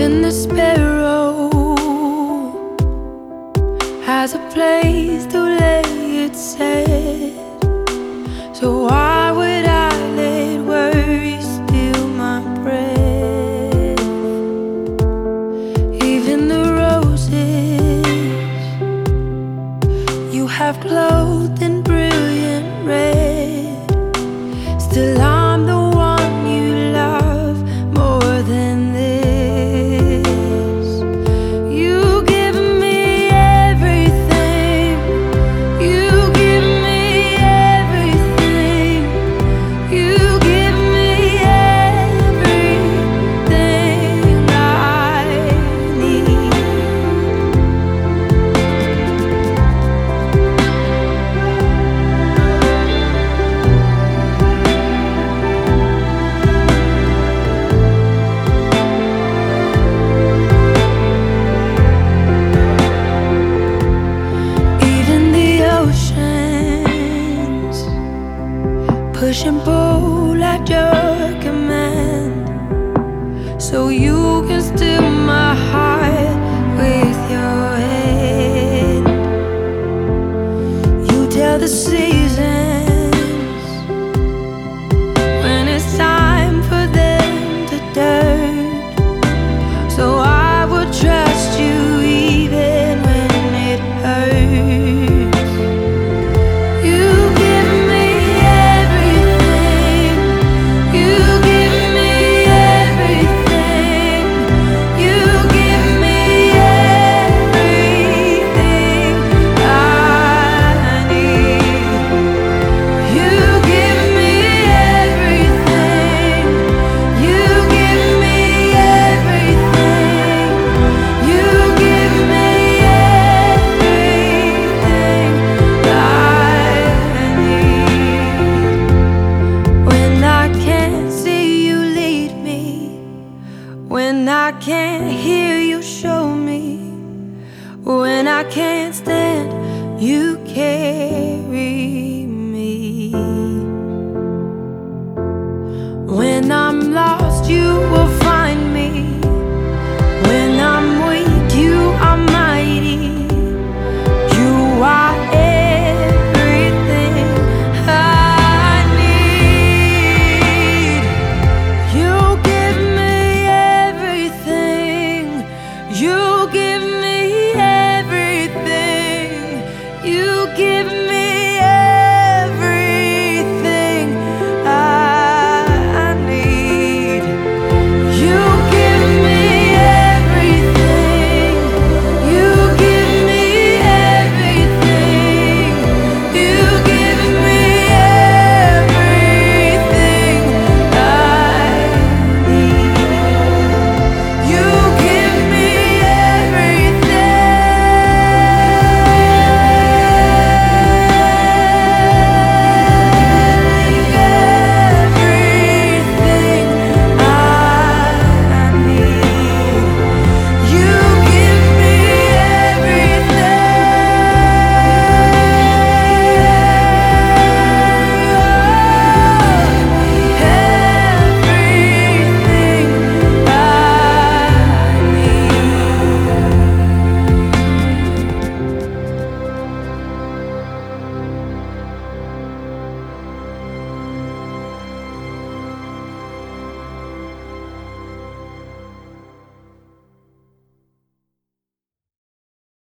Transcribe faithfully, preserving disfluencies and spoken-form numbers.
Even the sparrow has a place to lay its head. So why would I let worry steal my breath? Even the roses you have clothed in brilliant red, still I'm the one you love more than this. You give me everything, you give me everything, you give me everything I need. Push and pull at your command, so you can steal my heart with your hand. You tell the seasons when it's time for them to turn, so I will trust you even when it hurts. You give me when I can't hear you show me, when I can't stand, you carry me. When I'm lost, you will